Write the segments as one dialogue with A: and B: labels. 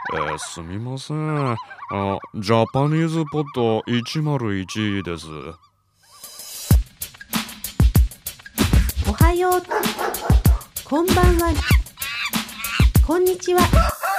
A: すみません。ジャパニーズポット101です。
B: おはよう。こんばんは。こんにちは。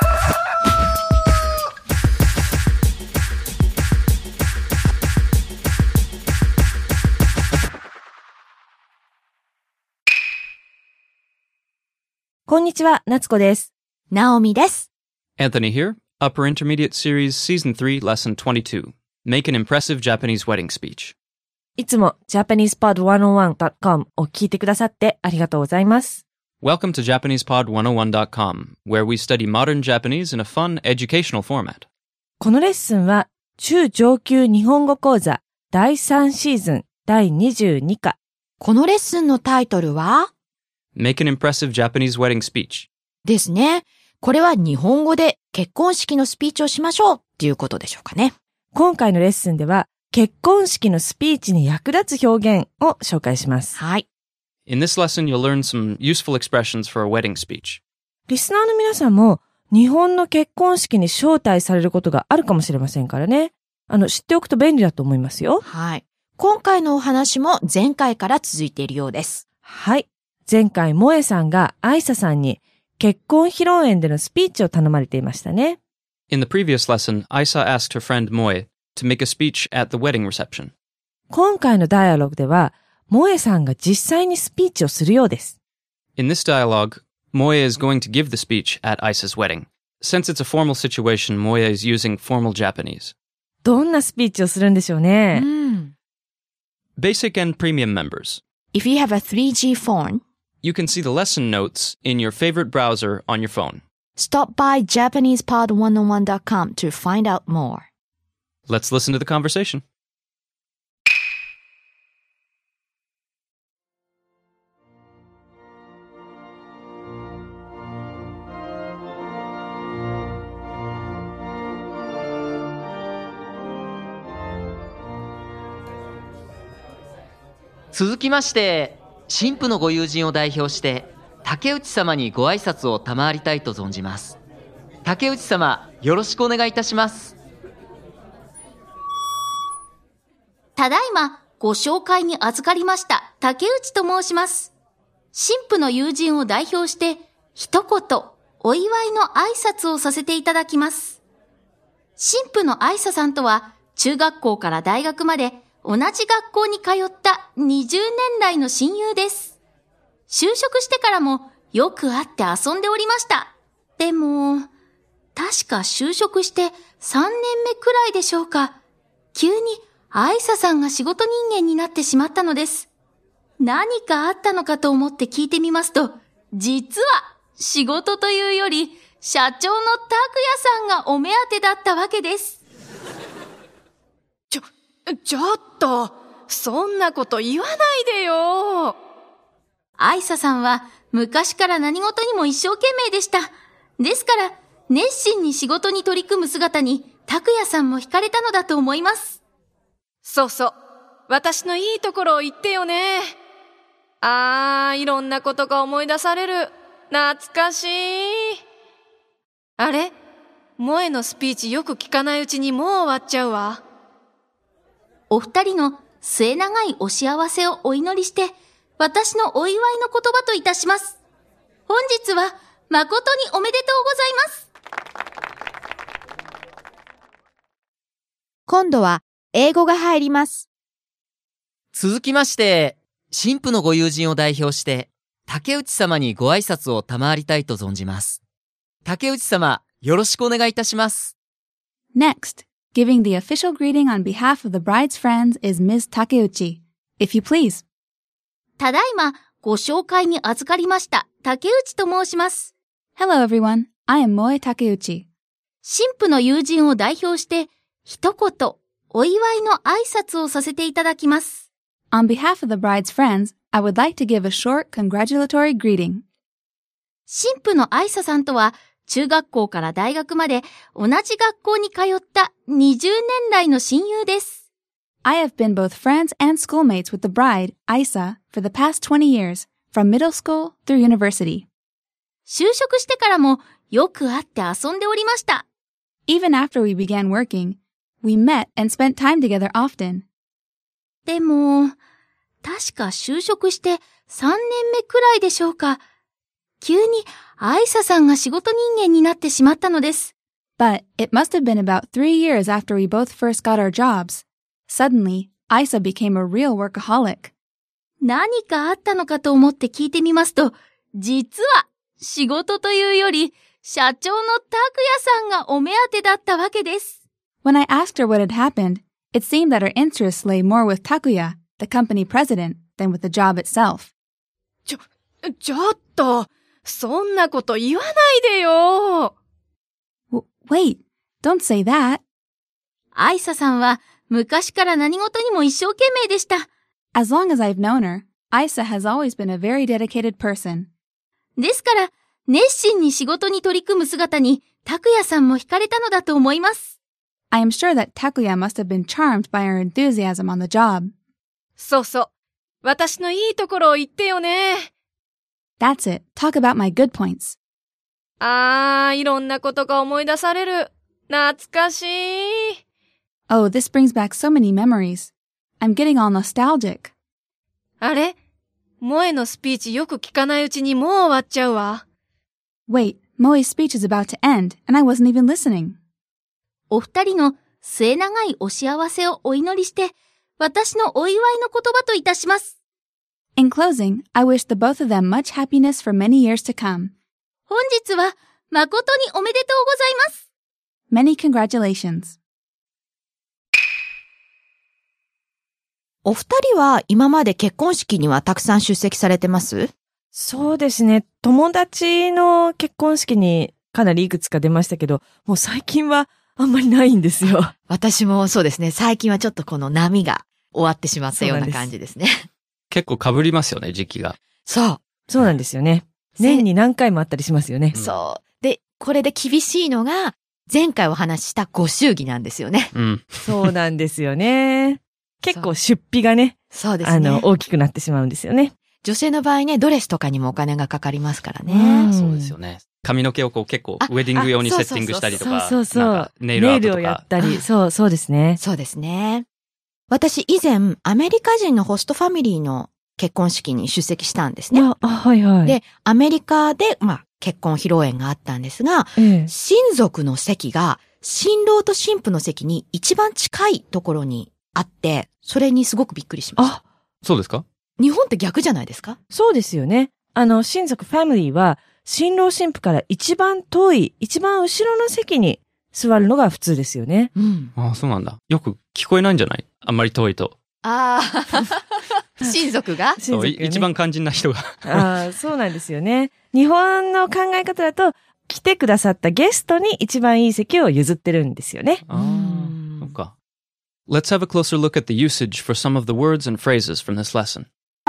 C: こんにちは、夏子です。
D: ナオミです。
E: Anthony here, Upper Intermediate Series Season 3 Lesson 22. Make an impressive Japanese wedding speech.
C: いつも JapanesePod101.com を聞いてくださってありがとうございます。
E: Welcome to JapanesePod101.com, where we study modern Japanese in a fun, educational format.
C: このレッスンは中上級日本語講座第3シーズン第22課。
D: このレッスンのタイトルは
E: Make an impressive Japanese wedding speech.
D: ですね。これは日本語で結婚式のスピーチをしましょうっていうことでしょうかね。
C: 今回のレッスンでは結婚式のスピーチに役立つ表現を紹介します。
D: はい。
E: In this lesson, you'll learn some useful expressions for a wedding speech.
C: リスナーの皆さんも日本の結婚式に招待されることがあるかもしれませんからね。知っておくと便利だと思いますよ。
D: はい。今回のお話も前回から続いているようです。
C: はい。前回、萌えさんが愛沙さんに結婚披露宴でのスピーチを頼まれていましたね。
E: In the previous lesson, Aisa asked her friend Moe to make a speech at the wedding reception.
C: 今回のダイアログでは、萌えさんが実際にスピーチをするようです。
E: In this dialogue, Moe is going to give the speech at Aisa's wedding. Since it's a formal situation, Moe is using formal Japanese.
C: どんなスピーチをするんでしょうね。
E: Basic and premium members.
D: If you have a 3G phone,
E: you can see the lesson notes in your favorite browser on your phone.
D: Stop by JapanesePod101.com to find out more.
E: Let's listen to the conversation.
F: 続きまして、新婦のご友人を代表して竹内様にご挨拶を賜りたいと存じます。竹内様、よろしくお願いいたします。
G: ただいまご紹介に預かりました竹内と申します。新婦の友人を代表して一言お祝いの挨拶をさせていただきます。新婦の愛沙さんとは中学校から大学まで同じ学校に通った20年来の親友です。就職してからもよく会って遊んでおりました。でも、確か就職して3年目くらいでしょうか。急に愛沙さんが仕事人間になってしまったのです。何かあったのかと思って聞いてみますと、実は仕事というより社長の拓也さんがお目当てだったわけです。
H: ちょっと、そんなこと言わないでよ。
G: 愛沙さんは昔から何事にも一生懸命でした。ですから、熱心に仕事に取り組む姿に、拓也さんも惹かれたのだと思います。
H: そうそう。私のいいところを言ってよね。いろんなことが思い出される。懐かしい。あれ？萌えのスピーチよく聞かないうちにもう終わっちゃうわ。
G: お二人の末永いお幸せをお祈りして、私のお祝いの言葉といたします。本日は誠におめでとうございます。
D: 今度は英語が入ります。
F: 続きまして、新婦のご友人を代表して竹内様にご挨拶を賜りたいと存じます。竹内様、よろしくお願いいたします。
I: Next.Giving the official greeting on behalf of the bride's friends is Ms. Takeuchi. If you please.
G: ただいまご紹介に預かりました竹内と申します。
I: Hello everyone, I am Moe Takeuchi.
G: 新婦の友人を代表して一言お祝いの挨拶をさせていただきます。
I: On behalf of the bride's friends, I would like to give a short congratulatory greeting.
G: 新婦の愛沙さんとは中学校から大学まで同じ学校に通った20年来の親友です。
I: I have been both friends and schoolmates with the bride, Aisa, for the past 20 years, from middle school through university.
G: 就職してからもよく会って遊んでおりました。
I: Even after we began working, we met and spent time together often.
G: でも、確か就職して3年目くらいでしょうか。急にアイサさんが仕事人間になってしまったのです。
I: But it must have been about 3 years after we both first got our jobs. Suddenly, Isa became a real workaholic.
G: 何かあったのかと思って聞いてみますと、実は仕事というより社長の拓也さんがお目当てだったわけです。
I: When I asked her what had happened, it seemed that her interests lay more with Takuya, the company president, than with the job itself.
H: ちょっと、そんなこと言わないでよ。
I: Wait, don't say that.
G: アイサさんは昔から何事にも一生懸命でした。
I: As long as I've known her, Isa has always been a very dedicated person.
G: ですから、熱心に仕事に取り組む姿に、拓也さんも惹かれたのだと思います。
I: I am sure that Takuya must have been charmed by her enthusiasm on the job.
H: そうそう。私のいいところを言ってよね。
I: That's it. Talk about my good points.
H: いろんなことが思い出される。懐かしい。
I: Oh, this brings back so many memories. I'm getting all nostalgic.
H: あれ？萌えのスピーチよく聞かないうちにもう終わっちゃうわ。
I: Wait, Moe's speech is about to end, and I wasn't even listening.
G: お二人の末永いお幸せをお祈りして、私のお祝いの言葉といたします。
I: In closing, I wish the both of them much happiness for many years to come.
G: 本日は誠におめでとうございます。
I: Many congratulations.
D: お二人は今まで結婚式にはたくさん出席されてます？
C: そうですね。友達の結婚式にかなりいくつか出ましたけど、もう最近はあんまりないんですよ。
D: 私もそうですね。最近はちょっとこの波が終わってしまったような感じですね。
E: 結構被りますよね、時期が。
C: そうなんですよね。年に何回もあったりしますよね。
D: そう。で、これで厳しいのが、前回お話ししたご祝儀なんですよね。
E: うん。
C: そうなんですよね。結構出費がね。
D: そうですね。
C: 大きくなってしまうんですよね。
D: 女性の場合ね、ドレスとかにもお金がかかりますからね。
E: そうですよね。髪の毛をこう結構ウェディング用にセッティングしたりとか、
C: そう
E: ネイルアートとか。
C: をやったり、そうですね。
D: そうですね。私以前、アメリカ人のホストファミリーの結婚式に出席したんですね。
C: はいはい。
D: で、アメリカで、結婚披露宴があったんですが、親族の席が、新郎と新婦の席に一番近いところにあって、それにすごくびっくりしました。
E: そうですか？
D: 日本って逆じゃないですか？
C: そうですよね。親族ファミリーは、新郎新婦から一番遠い、一番後ろの席に座るのが普通ですよね。
D: うん。
E: そうなんだ。よく聞こえないんじゃない？あんまり遠いと。
D: 親族が
C: 親族がね、
E: 一番肝心な人が。
C: そうなんですよね。日本の考え方だと、来てくださったゲストに一番いい席を譲ってるんですよね。
E: そっか。Let's have a closer look at the usage for some of the words and phrases from this lesson.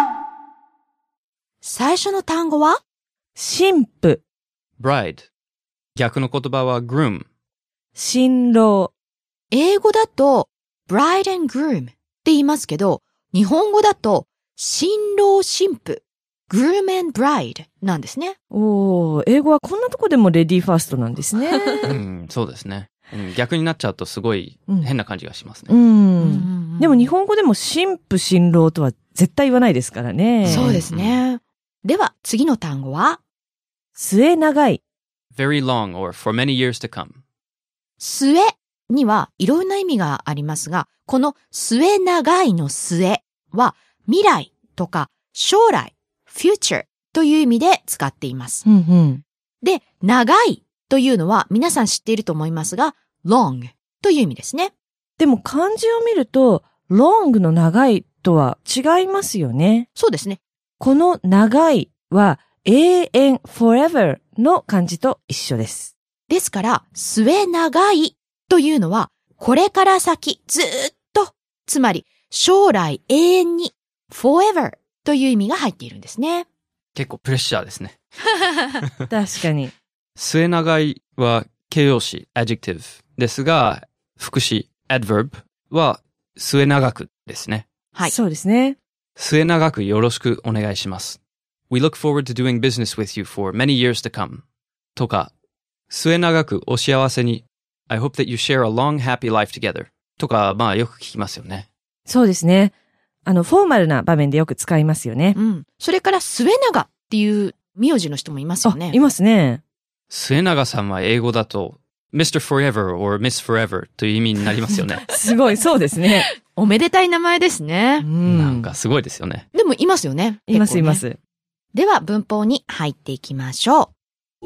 D: 最初の単語は
C: 新婦、
E: bride。逆の言葉は groom。
C: 新郎。
D: 英語だと bride and groom って言いますけど、日本語だと新郎新婦 groom and bride なんですね。
C: 英語はこんなとこでもレディーファーストなんですね。
E: そうですね。逆になっちゃうとすごい変な感じがしますね。
C: でも日本語でも新婦新郎とは絶対言わないですからね。
D: そうですね。では次の単語は
C: 末長い。
E: very long or for many years to come。
D: 末にはいろんな意味がありますが、この末長いの末は未来とか将来、future という意味で使っています。で、長いというのは皆さん知っていると思いますが、long という意味ですね。
C: でも漢字を見ると、long の長いとは違いますよね。
D: そうですね。
C: この長いは永遠 forever の漢字と一緒です。
D: ですから、末長いというのは、これから先ずーっと、つまり将来永遠に forever という意味が入っているんですね。
E: 結構プレッシャーですね。
C: 確かに。
E: 末長いは形容詞 adjective ですが、副詞 adverb は末長くですね。
D: はい。
C: そうですね。
E: 末長くよろしくお願いします。We look forward to doing business with you for many years to come. とか、末長くお幸せに I hope that you share a long, happy life together. とか、まあよく聞きますよね。
C: そうですね。フォーマルな場面でよく使いますよね。
D: うん。それから末永っていう名字の人もいますよね。
C: いますね。
E: 末永さんは英語だと、Mr. Forever or Miss Forever という意味になりますよね。
C: すごい、そうですね。
D: おめでたい名前ですね。
E: なんかすごいですよね。
D: でもいますよね。
C: います、
D: 結構ね
C: います。
D: では文法に入っていきましょう。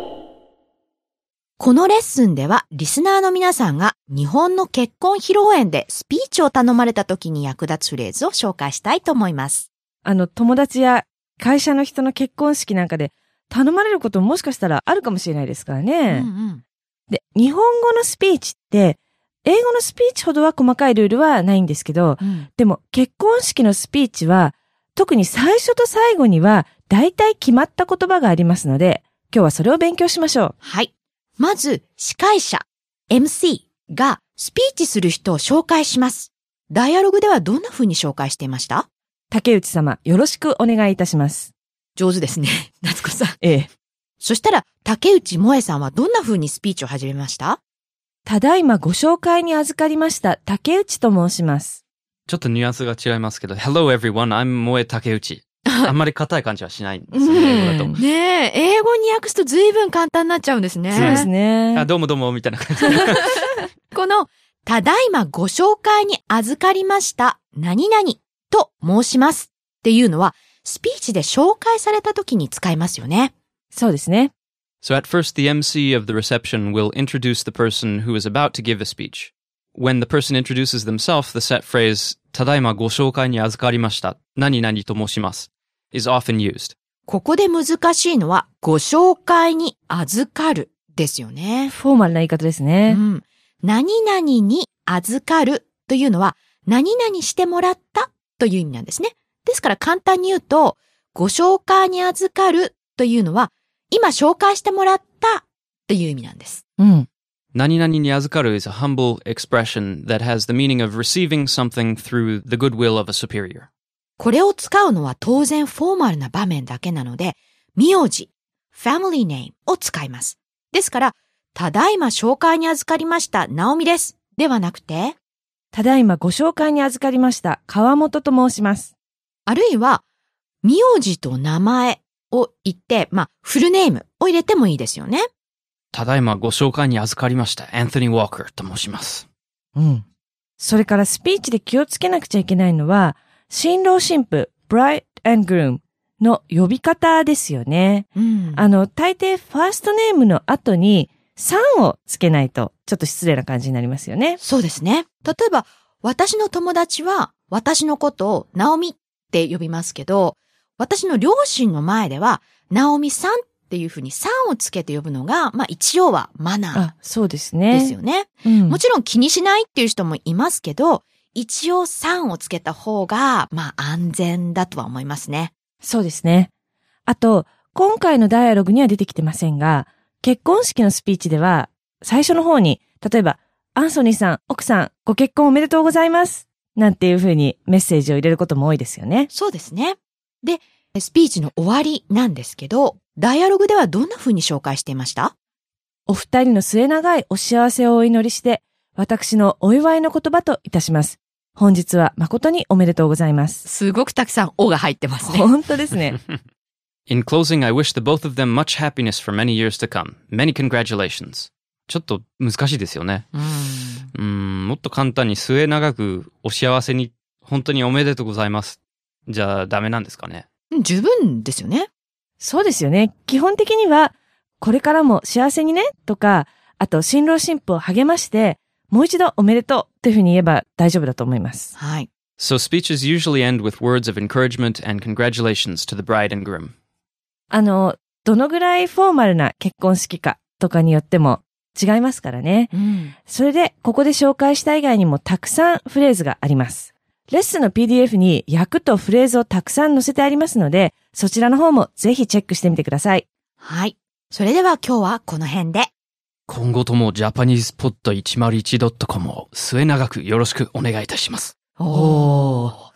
D: このレッスンではリスナーの皆さんが日本の結婚披露宴でスピーチを頼まれた時に役立つフレーズを紹介したいと思います。
C: 友達や会社の人の結婚式なんかで頼まれることももしかしたらあるかもしれないですからね。で、日本語のスピーチって、英語のスピーチほどは細かいルールはないんですけど、でも結婚式のスピーチは、特に最初と最後には大体決まった言葉がありますので、今日はそれを勉強しましょう。
D: はい。まず、司会者、MC がスピーチする人を紹介します。ダイアログではどんな風に紹介していました？
C: 竹内様、よろしくお願いいたします。
D: 上手ですね。夏子さん。
C: ええ。
D: そしたら、竹内萌さんはどんな風にスピーチを始めました？
C: ただいまご紹介に預かりました、竹内と申します。
E: ちょっとニュアンスが違いますけど、Hello everyone, I'm 萌竹内。あんまり硬い感じはしないんですよね、英語だと。
D: ねえ、英語に訳すと随分簡単になっちゃうんですね。
C: そうですね。
E: あ、どうもどうも、みたいな感じ。
D: この、ただいまご紹介に預かりました、何々と申しますっていうのは、スピーチで紹介された時に使いますよね。
C: そうですね。
E: So at first, the MC of the reception will introduce the person who is about to give a speech. When the person introduces themselves, the set phrase, ただいまご紹介に預かりました、何々と申します、is often used.
D: ここで難しいのは、ご紹介に預かるですよね。
C: フォーマルな言い方ですね。
D: 何々に預かるというのは、何々してもらったという意味なんですね。ですから簡単に言うと、ご紹介に預かるというのは、今紹介してもらったという意味なんです。
E: 何々に預かる is a humble expression that has the meaning of receiving something through the goodwill of a superior.
D: これを使うのは当然フォーマルな場面だけなので、名字、family name を使います。ですから、ただいま紹介に預かりました、ナオミです。ではなくて、
C: ただいまご紹介に預かりました、川本と申します。
D: あるいは、名字と名前を言って、フルネームを入れてもいいですよね。
E: ただいまご紹介に預かりました、アンソニー・ウォーカーと申します。
C: それからスピーチで気をつけなくちゃいけないのは、新郎新婦、bride and groom の呼び方ですよね。大抵ファーストネームの後にさんをつけないとちょっと失礼な感じになりますよね。
D: そうですね。例えば、私の友達は私のことをナオミって呼びますけど、私の両親の前ではナオミさんっていうふうにさんをつけて呼ぶのが、一応はマナー。
C: そうですね。
D: ですよね。もちろん気にしないっていう人もいますけど、一応さんをつけた方が、安全だとは思いますね。
C: そうですね。あと、今回のダイアログには出てきてませんが、結婚式のスピーチでは、最初の方に、例えば、アンソニーさん、奥さん、ご結婚おめでとうございます。なんていう風にメッセージを入れることも多いですよね。
D: そうですね。で、スピーチの終わりなんですけど、ダイアログではどんな風に紹介していました？
C: お二人の末永いお幸せをお祈りして、私のお祝いの言葉といたします。本日は誠におめでとうございます。
D: すごくたくさんおが入ってますね。
C: 本当ですね。
E: In closing, I wish the both of them much happiness for many years to come. Many congratulations. ちょっと難しいですよね。もっと簡単に末永くお幸せに本当におめでとうございます。じゃあダメなんですかね。
D: 十分ですよね。
C: そうですよね。基本的には、これからも幸せにねとか、あと新郎新婦を励まして、もう一度おめでとうというふうに言えば大丈夫だと思います。
D: はい。
E: So speeches usually end with words of encouragement and congratulations to the bride and groom.
C: どのぐらいフォーマルな結婚式かとかによっても違いますからね。それで、ここで紹介した以外にもたくさんフレーズがあります。レッスンの PDF に訳とフレーズをたくさん載せてありますので、そちらの方もぜひチェックしてみてください。
D: はい。それでは今日はこの辺で。
E: 今後ともジャパニーズポッド 101.com を末永くよろしくお願いいたします。
D: おー。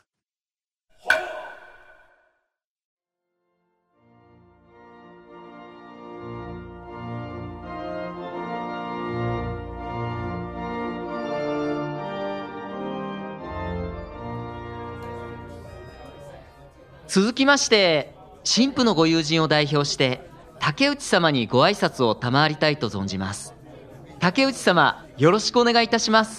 F: 続きまして、神父のご友人を代表して、竹内様にご挨拶を賜りたいと存じます。竹内様、よろしくお願いいたします。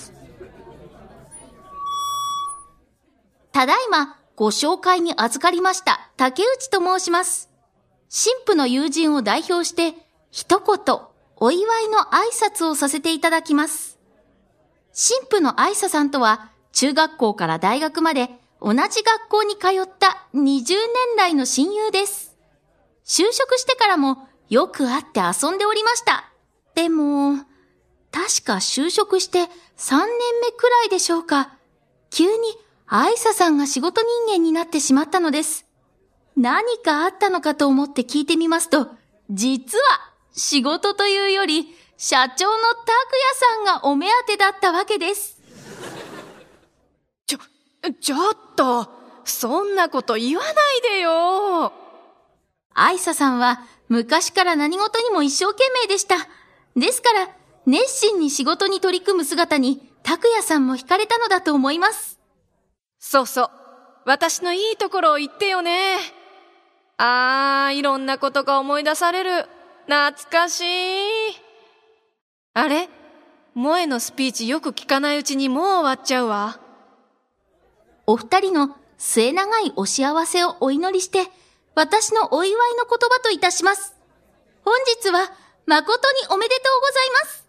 G: ただいまご紹介に預かりました竹内と申します。神父の友人を代表して一言お祝いの挨拶をさせていただきます。神父の愛沙さんとは中学校から大学まで同じ学校に通った20年来の親友です。就職してからもよく会って遊んでおりました。でも、確か就職して3年目くらいでしょうか。急に愛沙さんが仕事人間になってしまったのです。何かあったのかと思って聞いてみますと、実は仕事というより社長の拓也さんがお目当てだったわけです。
H: ちょっと、そんなこと言わないでよ。
G: 愛沙さんは昔から何事にも一生懸命でした。ですから、熱心に仕事に取り組む姿に拓也さんも惹かれたのだと思います。
H: そうそう。私のいいところを言ってよね。いろんなことが思い出される。懐かしい。あれ？萌のスピーチよく聞かないうちにもう終わっちゃうわ。
G: お二人の末長いお幸せをお祈りして、私のお祝いの言葉といたします。本日は誠におめでとうございます。